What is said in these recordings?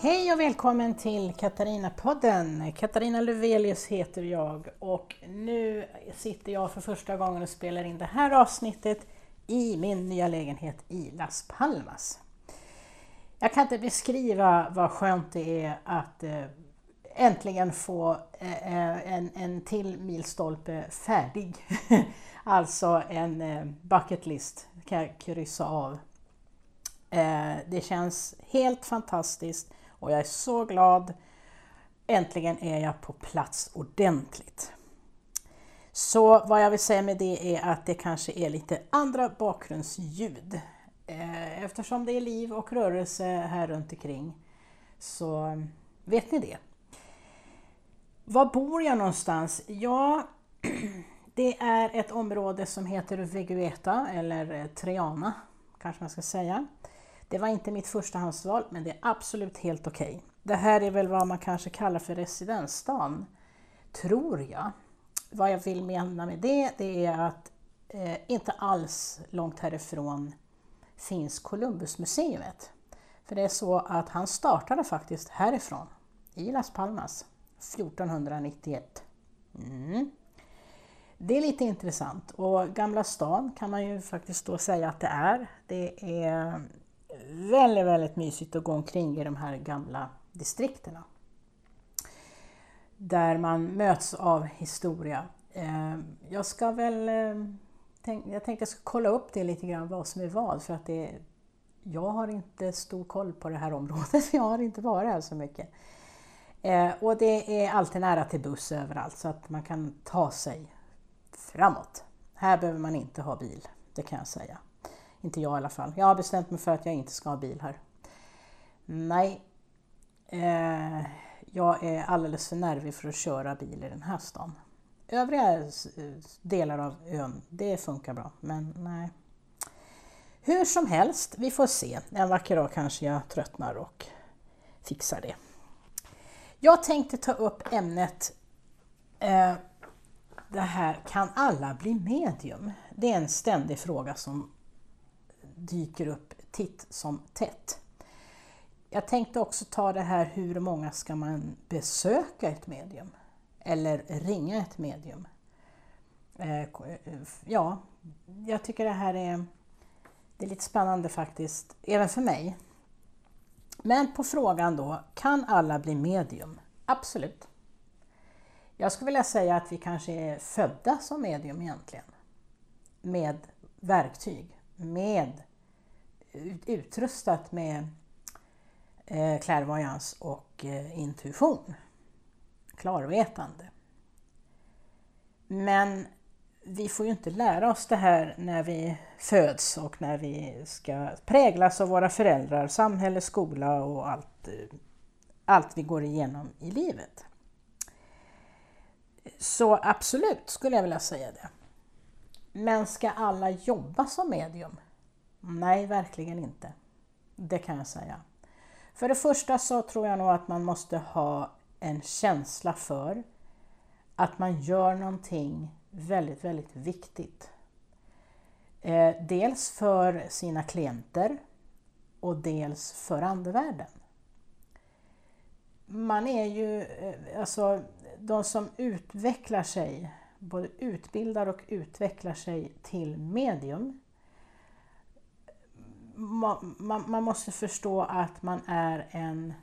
Hej och välkommen till Katarina-podden. Katarina Lövelius heter jag och nu sitter jag för första gången och spelar in det här avsnittet i min nya lägenhet i Las Palmas. Jag kan inte beskriva vad skönt det är att äntligen få en till milstolpe färdig. Alltså en bucket list kan jag kryssa av. Det känns helt fantastiskt och jag är så glad. Äntligen är jag på plats ordentligt. Så vad jag vill säga med det är att det kanske är lite andra bakgrundsljud. Eftersom det är liv och rörelse här runt omkring så vet ni det. Var bor jag någonstans? Ja, det är ett område som heter Vegueta eller Triana kanske man ska säga. Det var inte mitt förstahandsval, men det är absolut helt okej. Det här är väl vad man kanske kallar för residensstan, tror jag. Vad jag vill mena med det är att inte alls långt härifrån finns Columbusmuseet. För det är så att han startade faktiskt härifrån, i Las Palmas, 1491. Det är lite intressant och Gamla stan kan man ju faktiskt då säga att det är. Det är väldigt, väldigt mysigt att gå omkring i de här gamla distrikterna. Där man möts av historia. Jag tänkte jag ska kolla upp det lite grann vad som är vad. För att jag har inte stor koll på det här området. Jag har inte varit här så mycket. Och det är alltid nära till buss överallt så att man kan ta sig framåt. Här behöver man inte ha bil, det kan jag säga. Inte jag i alla fall. Jag har bestämt mig för att jag inte ska ha bil här. Nej, jag är alldeles för nervig för att köra bil i den här stan. Övriga delar av ön, det funkar bra, men nej. Hur som helst, vi får se. En vacker dag kanske jag tröttnar och fixar det. Jag tänkte ta upp ämnet det här, kan alla bli medium? Det är en ständig fråga som dyker upp titt som tätt. Jag tänkte också ta det här, hur många ska man besöka ett medium? Eller ringa ett medium? Ja, jag tycker det här är lite spännande faktiskt, även för mig. Men på frågan då, kan alla bli medium? Absolut. Jag skulle vilja säga att vi kanske är födda som medium egentligen. Med verktyg, utrustat med klärvoajans och intuition. Klarvetande. Men vi får ju inte lära oss det här när vi föds och när vi ska präglas av våra föräldrar, samhälle, skola och allt vi går igenom i livet. Så absolut skulle jag vilja säga det. Men ska alla jobba som medium? Nej, verkligen inte. Det kan jag säga. För det första så tror jag nog att man måste ha en känsla för att man gör någonting väldigt, väldigt viktigt. Dels för sina klienter och dels för andevärlden. Man är ju, alltså de som utvecklar sig, både utbildar och utvecklar sig till medium. Man måste förstå att man är en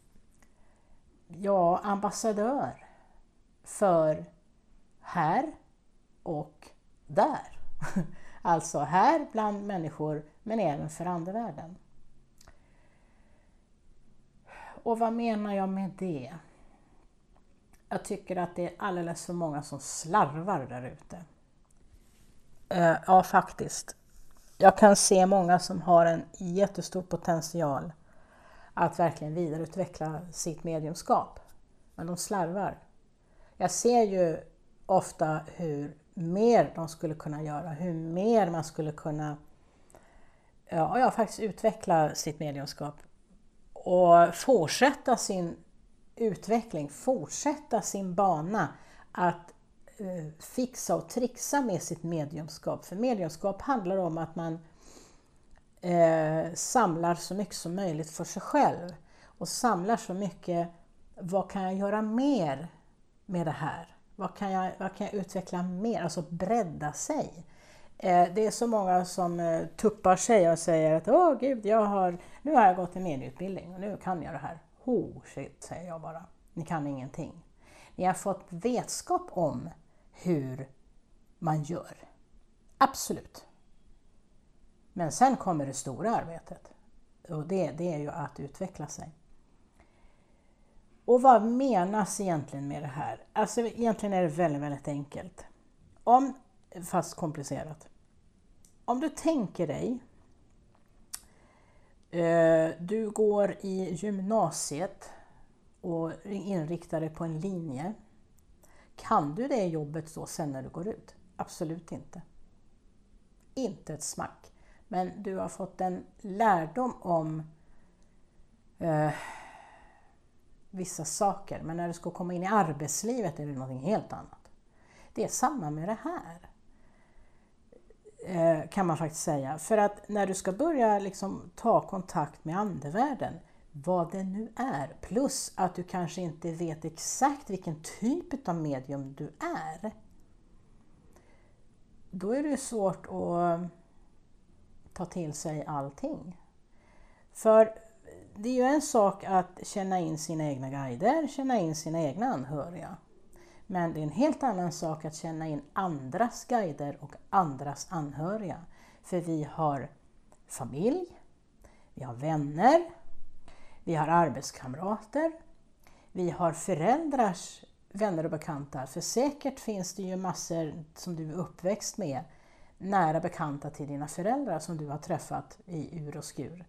ambassadör för här och där. Alltså här bland människor men även för andevärlden. Och vad menar jag med det? Jag tycker att det är alldeles för många som slarvar där ute. Ja, faktiskt. Jag kan se många som har en jättestor potential att verkligen vidareutveckla sitt mediumskap. Men de slarvar. Jag ser ju ofta hur mer de skulle kunna göra. Hur mer man skulle kunna faktiskt utveckla sitt mediumskap. Och fortsätta sin utveckling, fortsätta sin bana att fixa och trixa med sitt mediumskap. För mediumskap handlar om att man samlar så mycket som möjligt för sig själv. och samlar så mycket. Vad kan jag göra mer med det här? Vad kan jag utveckla mer? Alltså bredda sig. Det är så många som tuppar sig och säger att åh gud, nu har jag gått en medieutbildning och nu kan jag det här. Oh shit, säger jag bara. Ni kan ingenting. Ni har fått vetskap om hur man gör. Absolut. Men sen kommer det stora arbetet. Och det är ju att utveckla sig. Och vad menas egentligen med det här? Alltså egentligen är det väldigt, väldigt enkelt. Fast komplicerat. Om du tänker dig, du går i gymnasiet och inriktar dig på en linje. Kan du det jobbet då sen när du går ut? Absolut inte. Inte ett smack. Men du har fått en lärdom om vissa saker. Men när du ska komma in i arbetslivet är det något helt annat. Det är samma med det här. Kan man faktiskt säga. För att när du ska börja liksom ta kontakt med andevärlden, vad det nu är, plus att du kanske inte vet exakt vilken typ av medium du är, då är det svårt att ta till sig allting. För det är ju en sak att känna in sina egna guider, känna in sina egna anhöriga. Men det är en helt annan sak att känna in andras guider och andras anhöriga. För vi har familj, vi har vänner, vi har arbetskamrater, vi har föräldrars vänner och bekanta. För säkert finns det ju massor som du är uppväxt med, nära bekanta till dina föräldrar som du har träffat i ur och skur.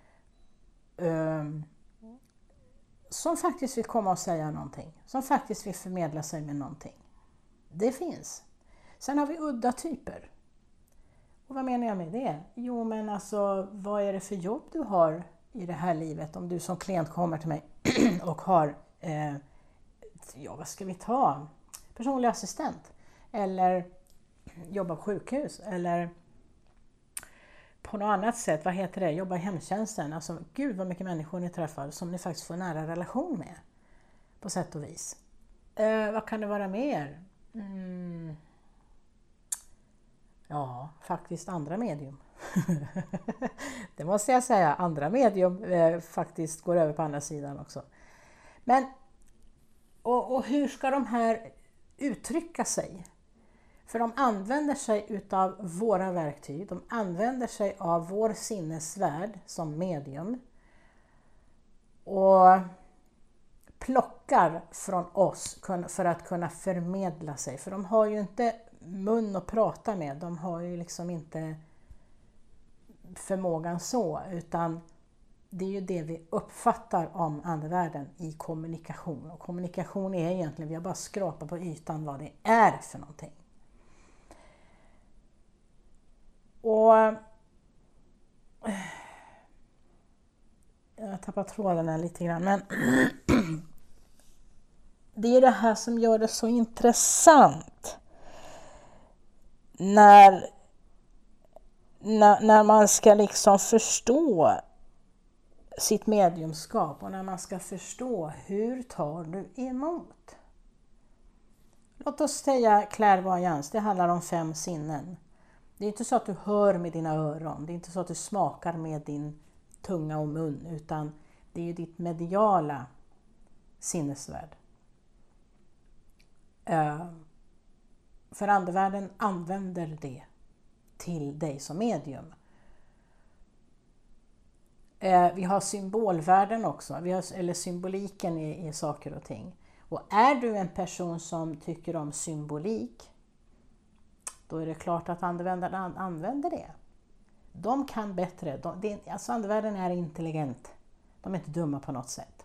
Som faktiskt vill komma och säga någonting. Som faktiskt vill förmedla sig med någonting. Det finns. Sen har vi udda typer. Och vad menar jag med det? Jo, men alltså, vad är det för jobb du har i det här livet? Om du som klient kommer till mig och har, vad ska vi ta? Personlig assistent. Eller jobbar på sjukhus. Eller på något annat sätt, vad heter det? Jobba i hemtjänsten. Alltså, gud vad mycket människor ni träffar som ni faktiskt får nära relation med. På sätt och vis. Vad kan det vara mer? Ja, faktiskt andra medium. Det måste jag säga. Andra medium faktiskt går över på andra sidan också. Men, och hur ska de här uttrycka sig? För de använder sig utav våra verktyg. De använder sig av vår sinnesvärld som medium. Och plockar från oss för att kunna förmedla sig. För de har ju inte mun att prata med. De har ju liksom inte förmågan så. Utan det är ju det vi uppfattar om andevärlden i kommunikation. Och kommunikation är egentligen, vi har bara skrapat på ytan vad det är för någonting. Och jag tappar tråden här lite grann, men det är det här som gör det så intressant när man ska liksom förstå sitt mediumskap och när man ska förstå hur tar du emot. Låt oss säga clairvoyance, det handlar om 5 sinnen. Det är inte så att du hör med dina öron, det är inte så att du smakar med din tunga och mun, utan det är ju ditt mediala sinnesvärld. För andevärlden använder det till dig som medium. Vi har symbolvärlden också, eller symboliken i saker och ting. Och är du en person som tycker om symbolik, då är det klart att andevärlden använder det. De kan bättre. Alltså andevärlden är intelligent. De är inte dumma på något sätt.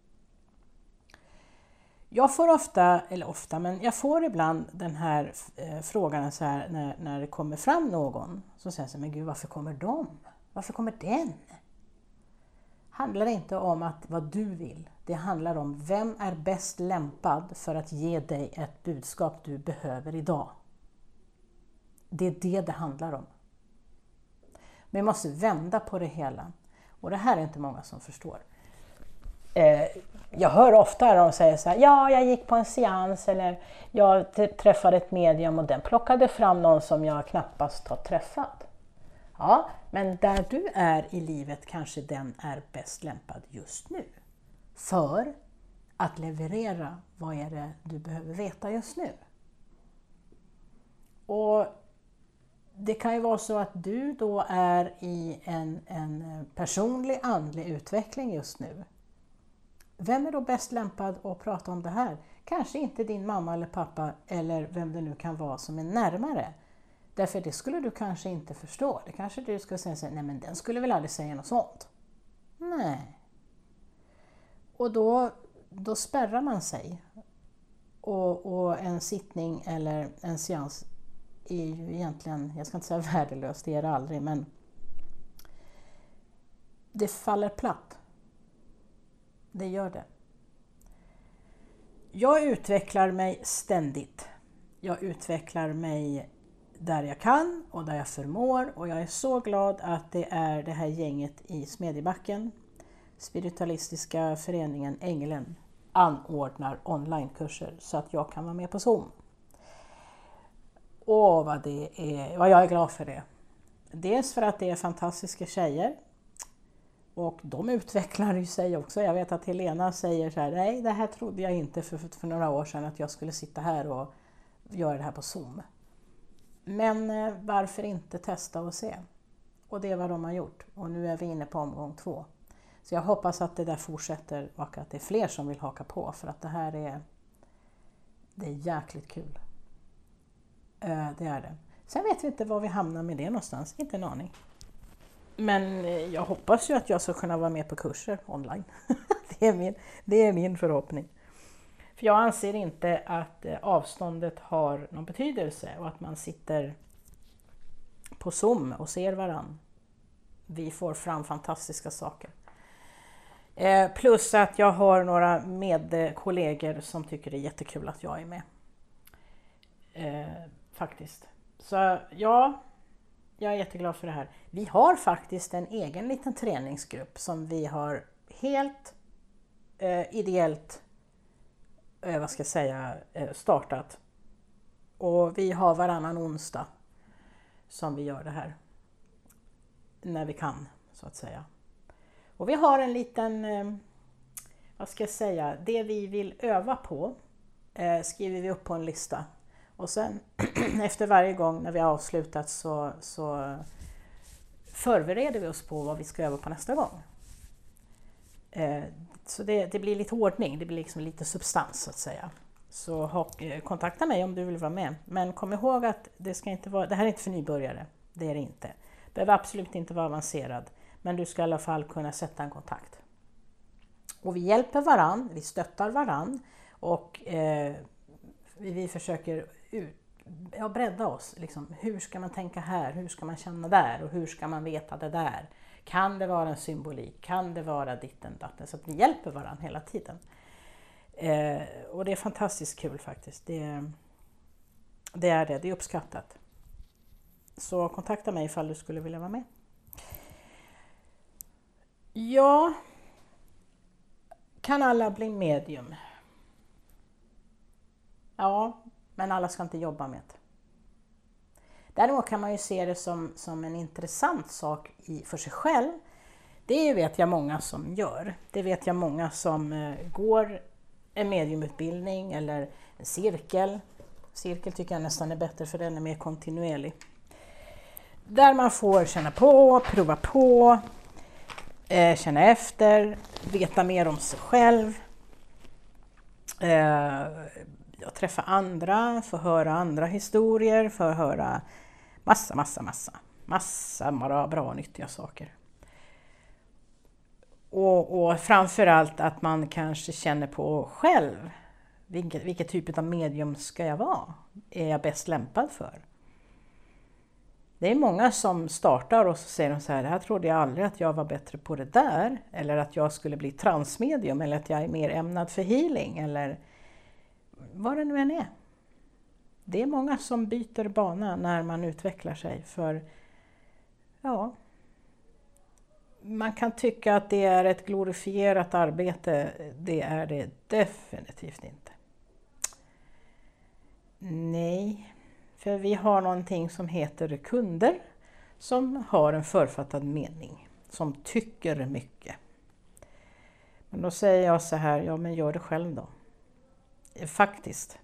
Jag får men jag får ibland den här frågan så här när det kommer fram någon. Så säger jag så här, men gud, varför kommer de? Varför kommer den? Handlar det inte om vad du vill. Det handlar om vem är bäst lämpad för att ge dig ett budskap du behöver idag. Det är det handlar om. Men vi måste vända på det hela. Och det här är inte många som förstår. Jag hör ofta de säger så här, ja, jag gick på en seans eller jag träffade ett medium och den plockade fram någon som jag knappast har träffat. Ja, men där du är i livet kanske den är bäst lämpad just nu. För att leverera vad är det du behöver veta just nu. Och det kan ju vara så att du då är i en personlig andlig utveckling just nu. Vem är då bäst lämpad att prata om det här? Kanske inte din mamma eller pappa eller vem det nu kan vara som är närmare. Därför det skulle du kanske inte förstå. Det kanske du skulle säga så här, nej men den skulle väl aldrig säga något sånt. Nej. Och då spärrar man sig. Och en sittning eller en seans är ju egentligen, jag ska inte säga värdelöst, det är det aldrig, men det faller platt. Det gör det. Jag utvecklar mig ständigt. Jag utvecklar mig där jag kan och där jag förmår och jag är så glad att det är det här gänget i Smedjebacken, spiritualistiska föreningen Ängeln, anordnar onlinekurser så att jag kan vara med på Zoom. Åh, vad jag är glad för det. Dels för att det är fantastiska tjejer och de utvecklar ju sig också. Jag vet att Helena säger så här, nej det här trodde jag inte för några år sedan att jag skulle sitta här och göra det här på Zoom. Men varför inte testa och se? Och det är vad de har gjort. Och nu är vi inne på omgång 2. Så jag hoppas att det där fortsätter och att det är fler som vill haka på. För att det här det är jäkligt kul. Det är det. Sen vet vi inte var vi hamnar med det någonstans. Inte en aning. Men jag hoppas ju att jag ska kunna vara med på kurser online. Det är min förhoppning. För jag anser inte att avståndet har någon betydelse och att man sitter på Zoom och ser varann. Vi får fram fantastiska saker. Plus att jag har några medkollegor som tycker det är jättekul att jag är med. Faktiskt. Så ja, jag är jätteglad för det här. Vi har faktiskt en egen liten träningsgrupp som vi har helt ideellt startat. Och vi har varannan onsdag som vi gör det här. När vi kan, så att säga. Och vi har en liten, det vi vill öva på skriver vi upp på en lista. Och sen efter varje gång när vi har avslutat så förbereder vi oss på vad vi ska öva på nästa gång. Så det blir lite ordning, det blir liksom lite substans så att säga. Så kontakta mig om du vill vara med. Men kom ihåg att det här är inte för nybörjare, det är det inte. Det behöver absolut inte vara avancerad, men du ska i alla fall kunna sätta en kontakt. Och vi hjälper varann, vi stöttar varann och vi försöker bredda oss. Liksom. Hur ska man tänka här? Hur ska man känna där? Och hur ska man veta det där? Kan det vara en symbolik? Kan det vara ditten datten? Så att vi hjälper varandra hela tiden. Och det är fantastiskt kul faktiskt. Det är uppskattat. Så kontakta mig ifall du skulle vilja vara med. Ja, kan alla bli medium? Ja, men alla ska inte jobba med det. Däremot kan man ju se det som en intressant sak för sig själv. Det vet jag många som gör. Det vet jag många som går en mediumutbildning eller en cirkel. Cirkel tycker jag nästan är bättre för den är mer kontinuerlig. Där man får känna på, prova på, känna efter, veta mer om sig själv. Jag träffar andra, får höra andra historier, får höra massa bra och nyttiga saker. Och framförallt att man kanske känner på själv, vilket typ av medium ska jag vara? Är jag bäst lämpad för? Det är många som startar och så säger de så här, jag trodde jag aldrig att jag var bättre på det där, eller att jag skulle bli transmedium, eller att jag är mer ämnad för healing, eller vad det nu än är. Det är många som byter bana när man utvecklar sig för, ja, man kan tycka att det är ett glorifierat arbete. Det är det definitivt inte. Nej, för vi har någonting som heter kunder som har en författad mening, som tycker mycket. Men då säger jag så här, ja men gör det själv då. Faktiskt.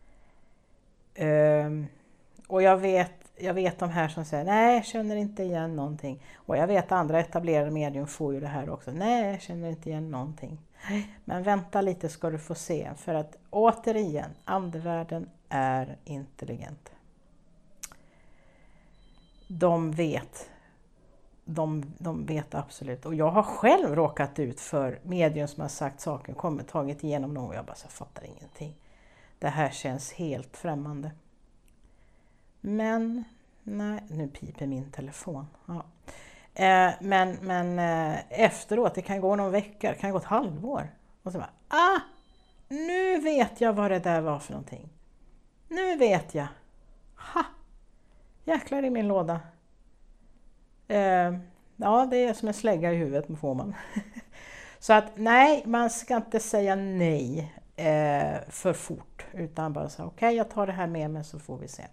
Och jag vet de här som säger, nej jag känner inte igen någonting. Och jag vet andra etablerade medium får ju det här också, nej jag känner inte igen någonting. Men vänta lite ska du få se, för att återigen, andevärlden är intelligent. De vet absolut. Och jag har själv råkat ut för medium som har sagt saker, tagit igenom något och jag bara så fattar ingenting. Det här känns helt främmande. Men, nej, nu piper min telefon. Ja. Men efteråt, det kan gå någon vecka, det kan gå ett halvår. Och så bara, nu vet jag vad det där var för någonting. Nu vet jag. Ha! Jäklar i min låda. Ja, det är som en slägga i huvudet får man. Så att nej, man ska inte säga nej för fort. Utan bara säga okej, jag tar det här med mig så får vi se.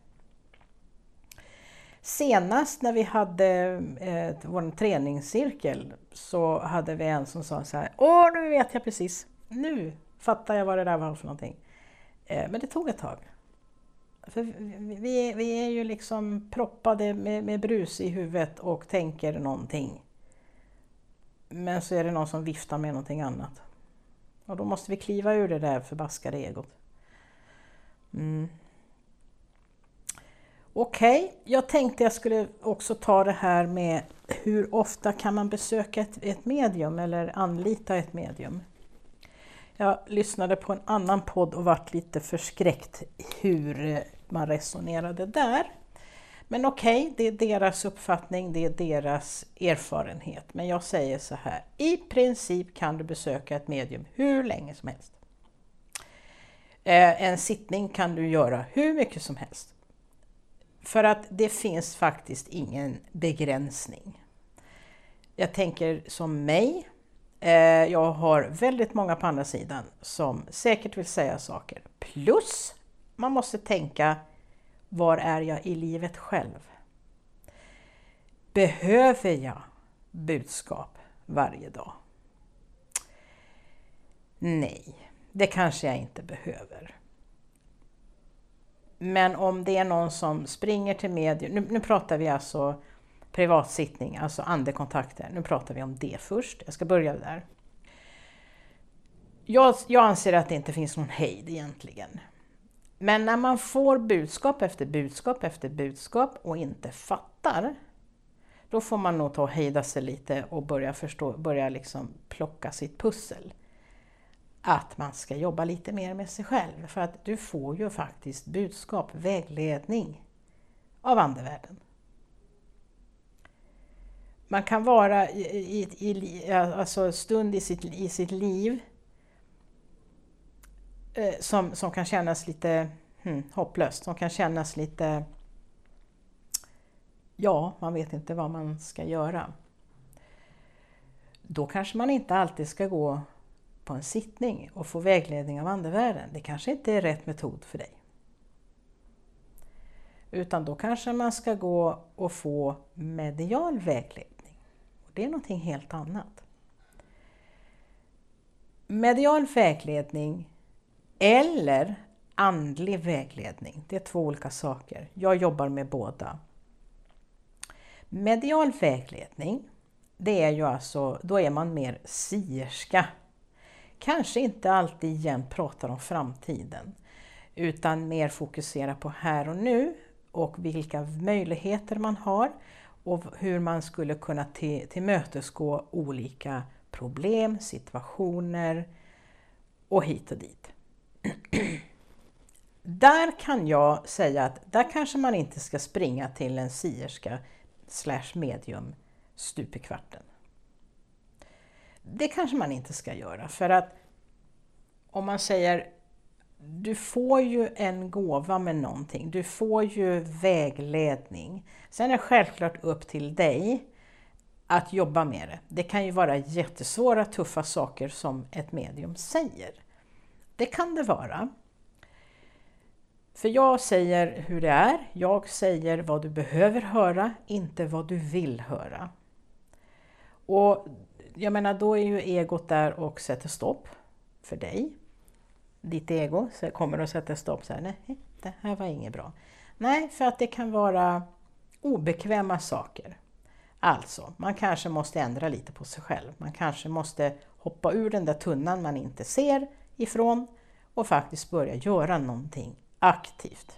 Senast när vi hade vår träningscirkel så hade vi en som sa så här, nu vet jag precis. Nu fattar jag vad det där var för någonting. Men det tog ett tag. För vi är ju liksom proppade med brus i huvudet och tänker någonting. Men så är det någon som viftar med någonting annat. Och då måste vi kliva ur det där förbaskade egot. Okej, jag tänkte jag skulle också ta det här med hur ofta kan man besöka ett medium eller anlita ett medium. Jag lyssnade på en annan podd och vart lite förskräckt hur man resonerade där. Men okej, det är deras uppfattning, det är deras erfarenhet. Men jag säger så här, i princip kan du besöka ett medium hur länge som helst. En sittning kan du göra hur mycket som helst. För att det finns faktiskt ingen begränsning. Jag tänker som mig. Jag har väldigt många på andra sidan som säkert vill säga saker. Plus, man måste tänka, var är jag i livet själv? Behöver jag budskap varje dag? Nej, det kanske jag inte behöver. Men om det är någon som springer till medium, nu pratar vi alltså privatsittning, alltså andekontakter. Nu pratar vi om det först. Jag ska börja där. Jag anser att det inte finns någon hejd egentligen. Men när man får budskap efter budskap efter budskap och inte fattar, då får man nog ta och hejda sig lite och börja liksom plocka sitt pussel. Att man ska jobba lite mer med sig själv. För att du får ju faktiskt budskap, vägledning av andevärlden. Man kan vara alltså stund i sitt liv som kan kännas lite hopplöst. Som kan kännas lite, man vet inte vad man ska göra. Då kanske man inte alltid ska gå på en sittning och få vägledning av andevärlden. Det kanske inte är rätt metod för dig. Utan då kanske man ska gå och få medial vägledning. Och det är någonting helt annat. Medial vägledning eller andlig vägledning, det är två olika saker. Jag jobbar med båda. Medial vägledning, det är ju alltså, då är man mer sierska. Kanske inte alltid igen pratar om framtiden, utan mer fokusera på här och nu och vilka möjligheter man har och hur man skulle kunna tillmötesgå olika problem, situationer och hit och dit. Där kan jag säga att där kanske man inte ska springa till en sierska /medium stup i kvarten. Det kanske man inte ska göra, för att om man säger du får ju en gåva med någonting, du får ju vägledning. Sen är det självklart upp till dig att jobba med det. Det kan ju vara jättesvåra, tuffa saker som ett medium säger. Det kan det vara. För jag säger hur det är. Jag säger vad du behöver höra, inte vad du vill höra. Och jag menar, då är ju egot där och sätter stopp för dig. Ditt ego kommer att sätta stopp så här, nej, det här var inget bra. Nej, för att det kan vara obekväma saker. Alltså, man kanske måste ändra lite på sig själv. Man kanske måste hoppa ur den där tunnan man inte ser ifrån och faktiskt börja göra någonting aktivt.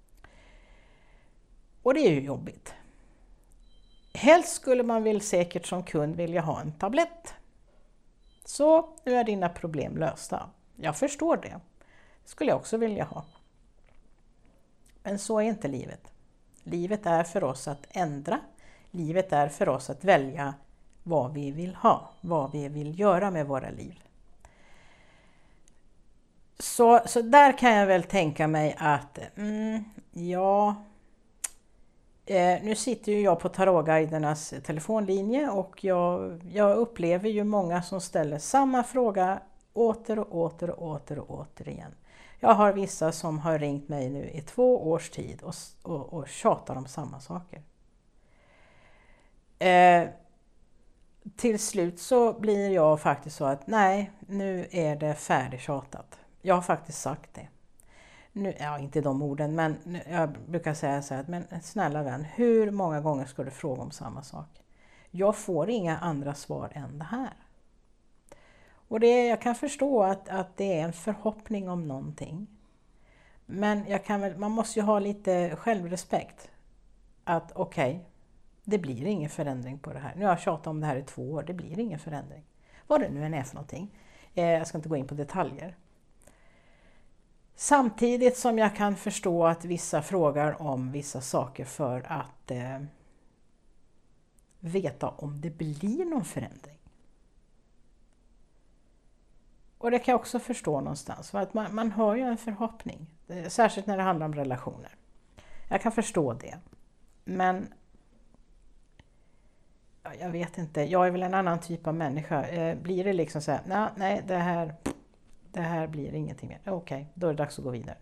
Och det är ju jobbigt. Helst skulle man väl säkert som kund vilja ha en tablett. Så nu är dina problem lösta. Jag förstår det. Det skulle jag också vilja ha. Men så är inte livet. Livet är för oss att ändra. Livet är för oss att välja vad vi vill ha. Vad vi vill göra med våra liv. Så där kan jag väl tänka mig att nu sitter ju jag på Tarotguidernas telefonlinje och jag upplever ju många som ställer samma fråga åter och åter igen. Jag har vissa som har ringt mig nu i 2 års tid och tjatar om samma saker. Till slut så blir jag faktiskt så att nej, nu är det färdigtjatat. Jag har faktiskt sagt det. Nu, ja, inte de orden, men jag brukar säga så här att, men snälla vän, hur många gånger ska du fråga om samma sak? Jag får inga andra svar än det här. Och jag kan förstå att det är en förhoppning om någonting. Men man måste ju ha lite självrespekt. Att okej, det blir ingen förändring på det här. Nu har jag tjatat om det här i 2 år, det blir ingen förändring. Vad det nu än är för någonting. Jag ska inte gå in på detaljer. Samtidigt som jag kan förstå att vissa frågar om vissa saker för att veta om det blir någon förändring. Och det kan jag också förstå någonstans. För att man har ju en förhoppning. Särskilt när det handlar om relationer. Jag kan förstå det. Men jag vet inte. Jag är väl en annan typ av människa. Blir det liksom så här, nej det här blir ingenting mer. Okej, då är det dags att gå vidare.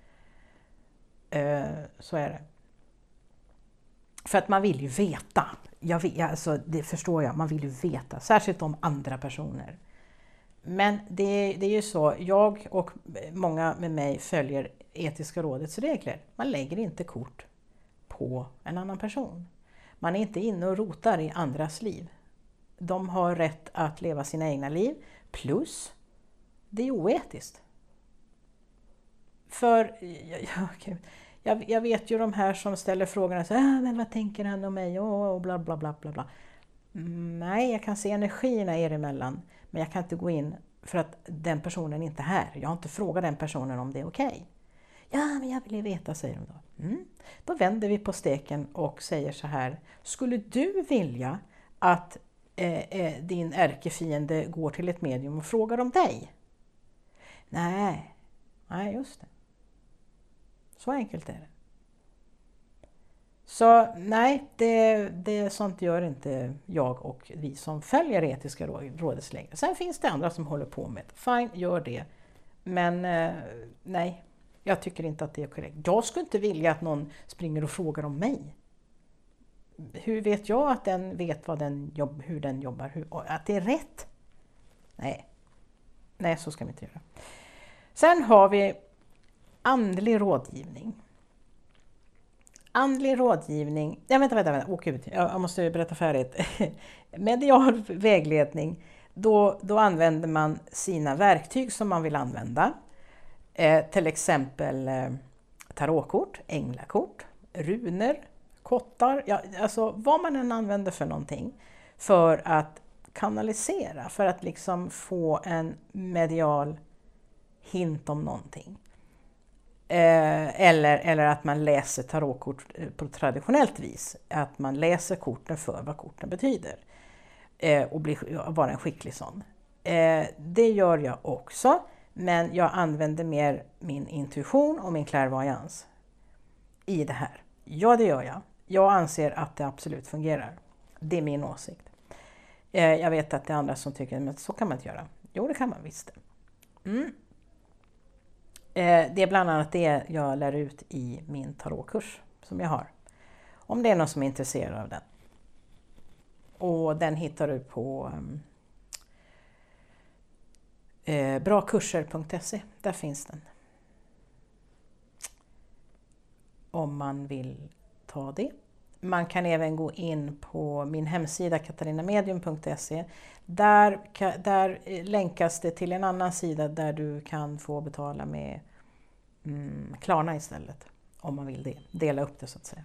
Så är det. För att man vill ju veta. Alltså, det förstår jag. Man vill ju veta. Särskilt om andra personer. Men det är ju så. Jag och många med mig följer etiska rådets regler. Man lägger inte kort på en annan person. Man är inte inne och rotar i andras liv. De har rätt att leva sina egna liv. Plus det är oetiskt. För jag vet ju de här som ställer frågorna så men vad tänker han om mig och bla bla bla bla bla. Nej, jag kan se energierna er emellan, men jag kan inte gå in för att den personen inte är här. Jag har inte frågat den personen om det är okej. Ja, men jag vill ju veta, säger de då. Då vänder vi på steken och säger så här. Skulle du vilja att din ärkefiende går till ett medium och frågar om dig? Nej, just det. Så enkelt är det. Så nej, det sånt gör inte jag och vi som följer etiska rådets längre. Sen finns det andra som håller på med det. Fine, gör det. Men nej, jag tycker inte att det är korrekt. Jag skulle inte vilja att någon springer och frågar om mig. Hur vet jag att den vet hur den jobbar? Att det är rätt? Nej, så ska vi inte göra. Sen har vi andlig rådgivning. Andlig rådgivning. Vänta. Gud, jag måste berätta färdigt. Medial vägledning. Då använder man sina verktyg som man vill använda. Till exempel tarotkort, änglakort, runor, kottar. Ja, alltså vad man än använder för någonting. För att kanalisera. För att liksom få en medial hint om någonting. Eller att man läser tarotkort på traditionellt vis. Att man läser korten för vad korten betyder. Och vara en skicklig sån. Det gör jag också. Men jag använder mer min intuition och min clairvoyance i det här. Ja, det gör jag. Jag anser att det absolut fungerar. Det är min åsikt. Jag vet att det är andra som tycker att så kan man inte göra. Jo, det kan man visst. Det är bland annat det jag lär ut i min tarotkurs som jag har. Om det är någon som är intresserad av den. Och den hittar du på brakurser.se. Där finns den. Om man vill ta det. Man kan även gå in på min hemsida katarinamedium.se. Där länkas det till en annan sida där du kan få betala med Klarna istället. Om man vill det. Dela upp det så att säga.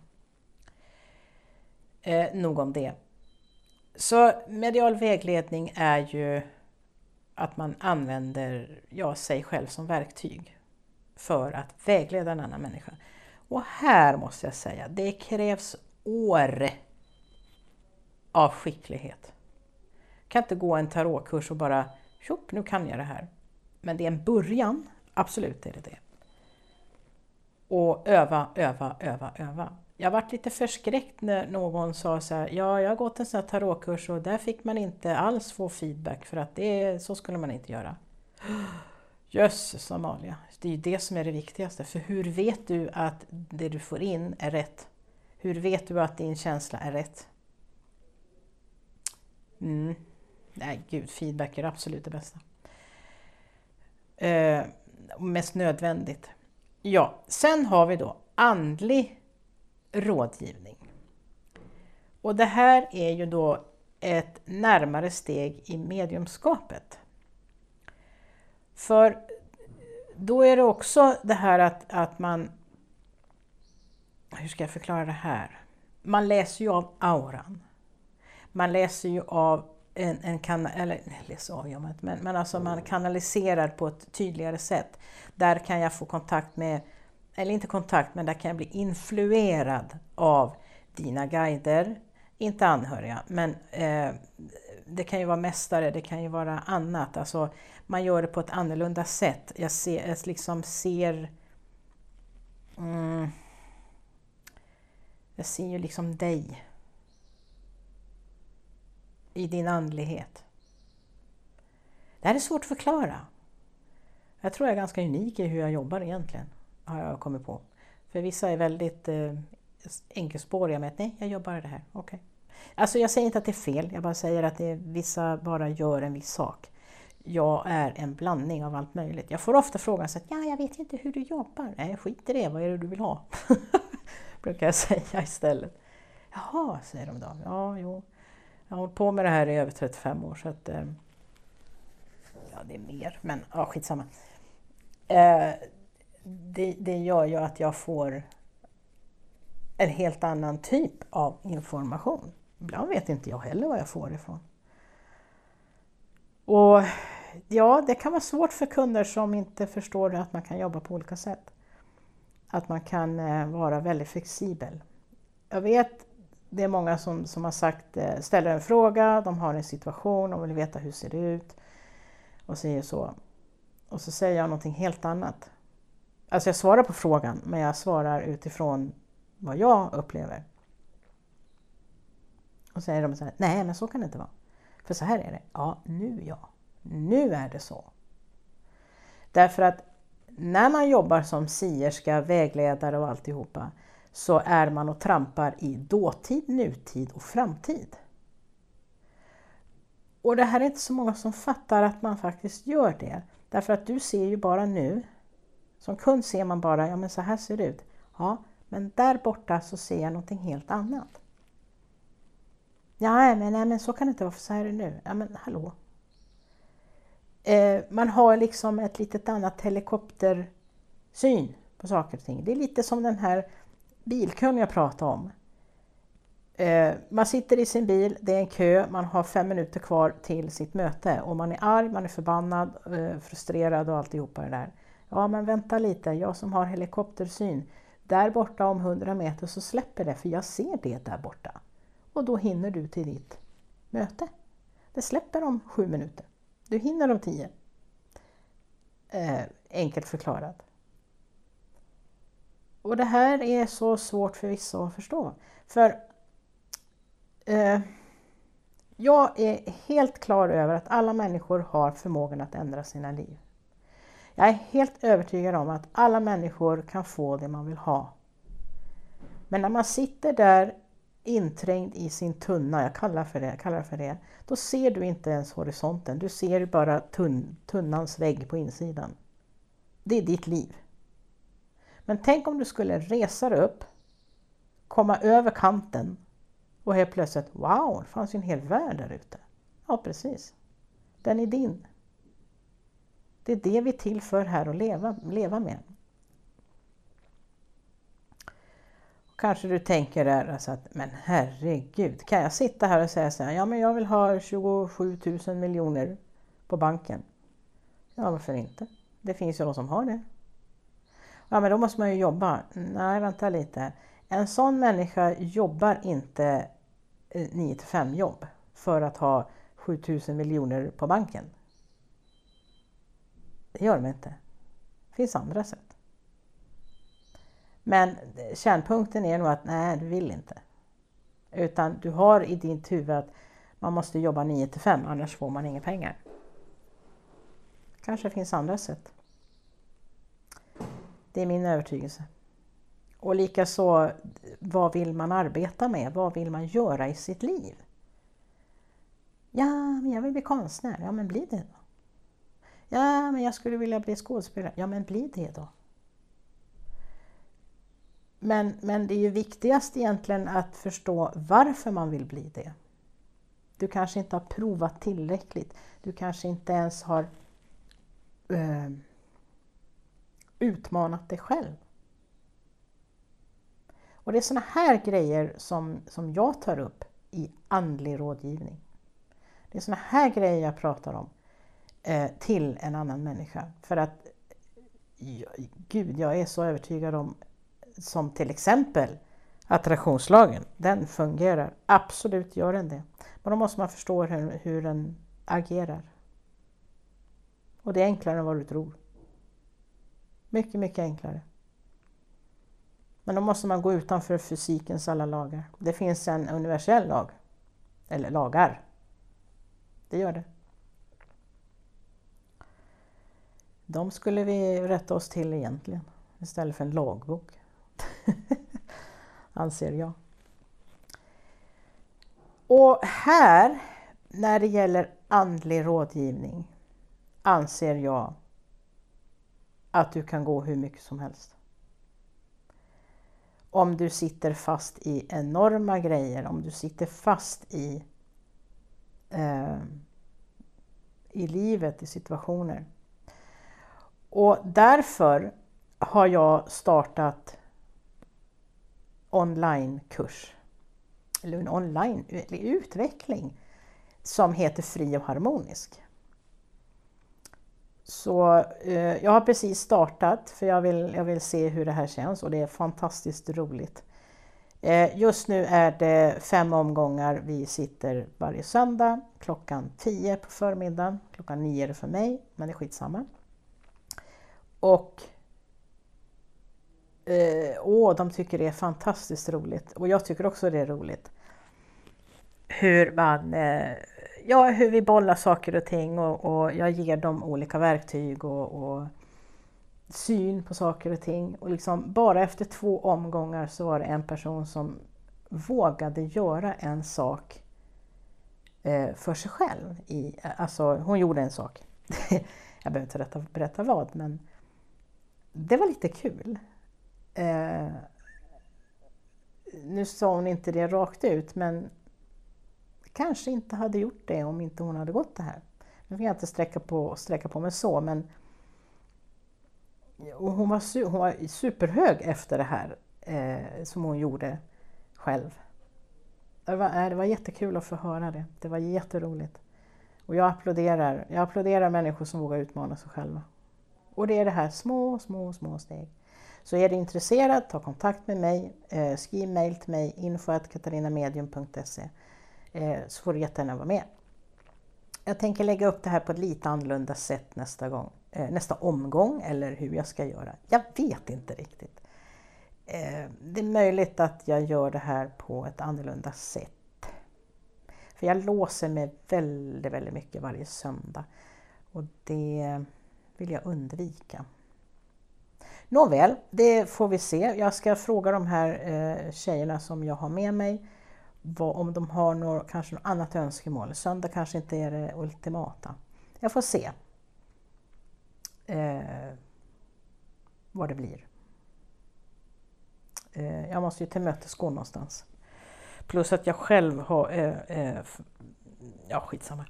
Nog om det. Så medial vägledning är ju att man använder sig själv som verktyg för att vägleda en annan människa. Och här måste jag säga, det krävs år av skicklighet. Jag kan inte gå en tarotkurs och bara, nu kan jag det här. Men det är en början, absolut är det. Och öva. Jag varit lite förskräckt när någon sa så här, jag har gått en sån här tarotkurs och där fick man inte alls få feedback för att så skulle man inte göra. Jösses Amalia, det är ju det som är det viktigaste. För hur vet du att det du får in är rätt? Hur vet du att din känsla är rätt? Nej gud, feedback är absolut det bästa. Mest nödvändigt. Ja, sen har vi då andlig rådgivning. Och det här är ju då ett närmare steg i mediumskapet. För då är det också det här att man, hur ska jag förklara det här? Man läser ju av auran. Man läser ju av men alltså man kanaliserar på ett tydligare sätt. Där kan jag få kontakt med, eller inte kontakt, men där kan jag bli influerad av dina guider. Inte anhöriga, men det kan ju vara mästare, det kan ju vara annat. Alltså man gör det på ett annorlunda sätt. Jag ser ju liksom dig i din andlighet. Det här är svårt att förklara. Jag tror jag är ganska unik i hur jag jobbar egentligen, har jag kommit på. För vissa är väldigt enkelspåriga med att nej, jag jobbar det här. Okay. Alltså jag säger inte att det är fel, jag bara säger att vissa bara gör en viss sak. Jag är en blandning av allt möjligt. Jag får ofta frågan så att jag vet inte hur du jobbar. Nej, skit i det, vad är det du vill ha? Brukar jag säga istället. Jaha, säger de då. Ja, jo. Jag har hållit på med det här i över 35 år så att det är mer, men skitsamma. Det gör ju att jag får en helt annan typ av information. Ibland vet inte jag heller vad jag får ifrån. Och ja, det kan vara svårt för kunder som inte förstår att man kan jobba på olika sätt. Att man kan vara väldigt flexibel. Jag vet, det är många som har sagt, ställer en fråga, de har en situation, de vill veta hur ser det ut. Och säger så. Och så säger jag någonting helt annat. Alltså jag svarar på frågan, men jag svarar utifrån vad jag upplever. Och säger de så här, nej men så kan det inte vara. För så här är det. Ja. Nu är det så. Därför att när man jobbar som sierska, vägledare och alltihopa, så är man och trampar i dåtid, nutid och framtid. Och det här är inte så många som fattar att man faktiskt gör det. Därför att du ser ju bara nu. Som kund ser man bara, ja men så här ser det ut. Ja, men där borta så ser jag någonting helt annat. Ja, men så kan det inte vara, för så här är det nu. Ja, men hallå. Man har liksom ett litet annat helikoptersyn på saker och ting. Det är lite som den här bilkön jag pratade om. Man sitter i sin bil, det är en kö, man har 5 minuter kvar till sitt möte. Och man är arg, man är förbannad, frustrerad och alltihopa det där. Ja, men vänta lite, jag som har helikoptersyn. Där borta om 100 meter så släpper det, för jag ser det där borta. Och då hinner du till ditt möte. Det släpper om 7 minuter. Du hinner om 10. Enkelt förklarat. Och det här är så svårt för vissa att förstå. För Jag är helt klar över att alla människor har förmågan att ändra sina liv. Jag är helt övertygad om att alla människor kan få det man vill ha. Men när man sitter där inträngd i sin tunna, jag kallar det för det, då ser du inte ens horisonten. Du ser bara tunnans vägg på insidan. Det är ditt liv. Men tänk om du skulle resa dig upp, komma över kanten och helt plötsligt, wow, det fanns ju en hel värld där ute. Ja, precis. Den är din. Det är det vi är till för här att leva med. Kanske du tänker där alltså att, men herregud, kan jag sitta här och säga så här, ja men jag vill ha 27 000 miljoner på banken. Ja, varför inte? Det finns ju de som har det. Ja, men då måste man ju jobba. Nej, vänta lite. En sån människa jobbar inte 9-5 jobb för att ha 7 000 miljoner på banken. Det gör de inte. Det finns andra sätt. Men kärnpunkten är nog att nej, du vill inte. Utan du har i ditt huvud att man måste jobba 9-5, annars får man inga pengar. Kanske finns andra sätt. Det är min övertygelse. Och likaså, vad vill man arbeta med? Vad vill man göra i sitt liv? Ja, men jag vill bli konstnär. Ja, men bli det då. Ja, men jag skulle vilja bli skådespelare. Ja, men bli det då. Men det är ju viktigast egentligen att förstå varför man vill bli det. Du kanske inte har provat tillräckligt. Du kanske inte ens har utmanat dig själv. Och det är såna här grejer som jag tar upp i andlig rådgivning. Det är såna här grejer jag pratar om till en annan människa. För att, jag är så övertygad om, som till exempel attraktionslagen, den fungerar. Absolut gör den det. Men då måste man förstå hur den agerar. Och det är enklare än vad du tror. Mycket, mycket enklare. Men då måste man gå utanför fysikens alla lagar. Det finns en universell lag. Eller lagar. Det gör det. De skulle vi rätta oss till egentligen. Istället för en lagbok. Anser jag. Och här, när det gäller andlig rådgivning, anser jag att du kan gå hur mycket som helst. Om du sitter fast i enorma grejer, om du sitter fast i livet, i situationer. Och därför har jag startat onlinekurs, eller en online utveckling som heter Fri och harmonisk. Så jag har precis startat, för jag vill se hur det här känns, och det är fantastiskt roligt. Just nu är det 5 omgångar. Vi sitter varje söndag klockan 10 på förmiddagen. Klockan 9 är det för mig, men det är skitsamma. Och de tycker det är fantastiskt roligt. Och jag tycker också det är roligt. Hur vi bollar saker och ting, och jag ger dem olika verktyg och syn på saker och ting. Och liksom bara efter 2 omgångar så var det en person som vågade göra en sak för sig själv. Alltså hon gjorde en sak. Jag behöver inte berätta vad, men det var lite kul. Nu sa hon inte det rakt ut, men kanske inte hade gjort det om inte hon hade gått det här. Nu vill jag inte sträcka på mig så, men hon var superhög efter det här som hon gjorde själv. Det var jättekul att få höra det. Det var jätteroligt. Och jag applåderar människor som vågar utmana sig själva. Och det är det här små steg. Så är du intresserad, ta kontakt med mig. Skriv mail till mig, info@katarinamedium.se. Så får du jättegärna vara med. Jag tänker lägga upp det här på ett lite annorlunda sätt nästa omgång, eller hur jag ska göra. Jag vet inte riktigt. Det är möjligt att jag gör det här på ett annorlunda sätt. För jag låser mig väldigt, väldigt mycket varje söndag. Och det vill jag undvika. Nåväl, det får vi se. Jag ska fråga de här tjejerna som jag har med mig om de har kanske något annat önskemål. Söndag kanske inte är det ultimata. Jag får se vad det blir. Jag måste ju tillmötesgå någonstans. Plus att jag själv har... skitsamma.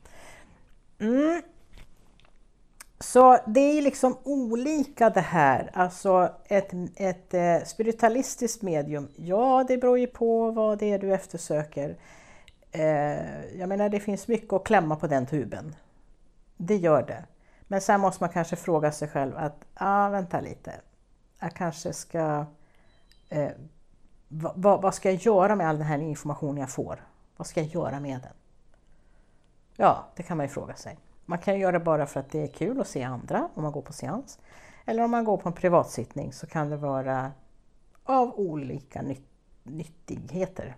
Så det är liksom olika det här. Alltså ett spiritualistiskt medium. Ja, det beror ju på vad det är du eftersöker. Jag menar, det finns mycket att klämma på den tuben. Det gör det. Men sen måste man kanske fråga sig själv att, vänta lite. Jag kanske ska... vad ska jag göra med all den här informationen jag får? Vad ska jag göra med den? Ja, det kan man ju fråga sig. Man kan göra det bara för att det är kul att se andra om man går på seans. Eller om man går på en privatsittning så kan det vara av olika nyttigheter.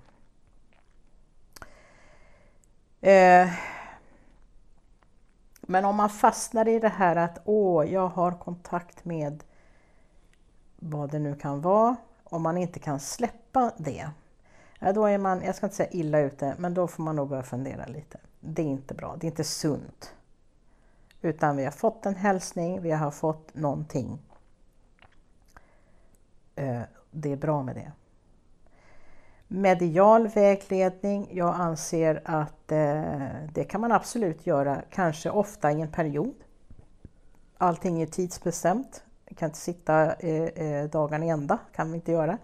Men om man fastnar i det här att jag har kontakt med vad det nu kan vara. Om man inte kan släppa det. Då är man, jag ska inte säga illa ute, men då får man nog börja fundera lite. Det är inte bra, det är inte sunt. Utan vi har fått en hälsning, vi har fått någonting. Det är bra med det. Medial vägledning, jag anser att det kan man absolut göra, kanske ofta i en period. Allting är tidsbestämt, vi kan inte sitta dagarna i ända, kan vi inte göra.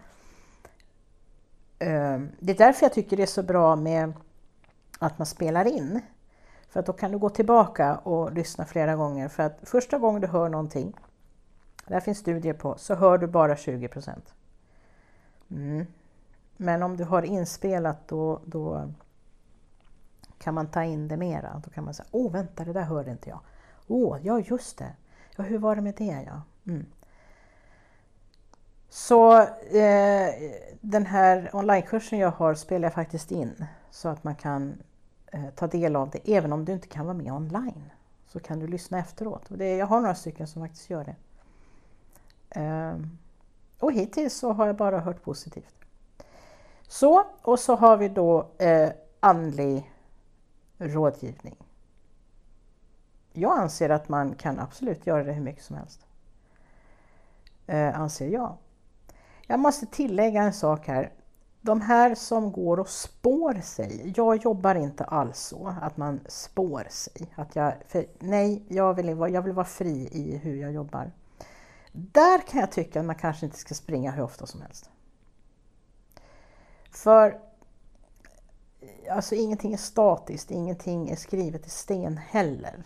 Det är därför jag tycker det är så bra med att man spelar in. För att då kan du gå tillbaka och lyssna flera gånger. För att första gången du hör någonting, där finns studier på, så hör du bara 20%. Men om du har inspelat då kan man ta in det mera. Då kan man säga, vänta, det där hörde inte jag. Ja just det. Ja, hur var det med det? Ja. Så den här onlinekursen jag har spelar jag faktiskt in. Så att man kan ta del av det. Även om du inte kan vara med online. Så kan du lyssna efteråt. Jag har några stycken som faktiskt gör det. Och hittills så har jag bara hört positivt. Och så har vi då andlig rådgivning. Jag anser att man kan absolut göra det hur mycket som helst. Anser jag. Jag måste tillägga en sak här. De här som går och spår sig. Jag jobbar inte alls så att man spår sig. Jag vill vara fri i hur jag jobbar. Där kan jag tycka att man kanske inte ska springa hur ofta som helst. För alltså ingenting är statiskt, ingenting är skrivet i sten heller.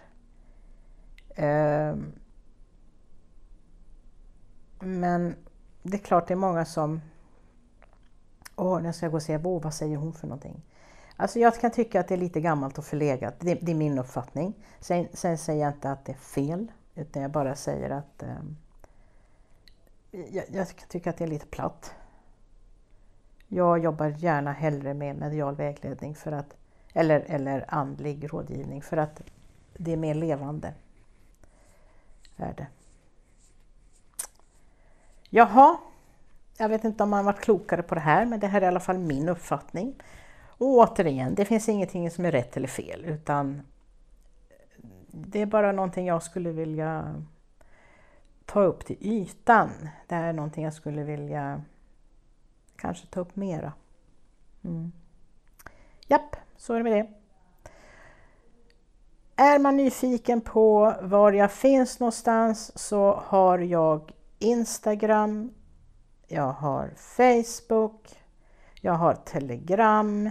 Men det är klart det är många som nu ska jag gå och se vad säger hon för någonting. Alltså jag kan tycka att det är lite gammalt och förlegat. Det är min uppfattning. Sen säger jag inte att det är fel. Utan jag bara säger att jag tycker att det är lite platt. Jag jobbar gärna hellre med medial vägledning för att, eller andlig rådgivning för att det är mer levande. Är det. Jaha, jag vet inte om man varit klokare på det här, men det här är i alla fall min uppfattning. Och återigen, det finns ingenting som är rätt eller fel, utan det är bara någonting jag skulle vilja ta upp till ytan. Det här är någonting jag skulle vilja kanske ta upp mera. Japp, så är det med det. Är man nyfiken på var jag finns någonstans så har jag Instagram, jag har Facebook, jag har Telegram,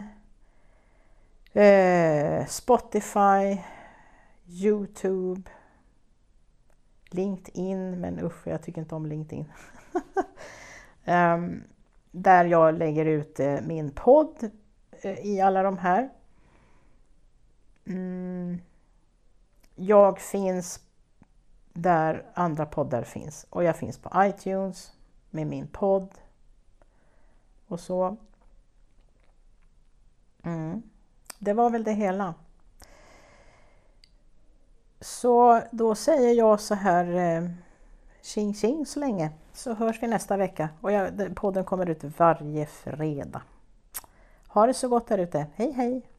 Spotify, YouTube, LinkedIn, men jag tycker inte om LinkedIn. Där jag lägger ut min podd i alla de här. Jag finns där andra poddar finns. Och jag finns på iTunes med min podd. Och så. det var väl det hela. Så då säger jag så här, tjing tjing så länge, så hörs vi nästa vecka. Och podden kommer ut varje fredag. Ha det så gott där ute. Hej hej!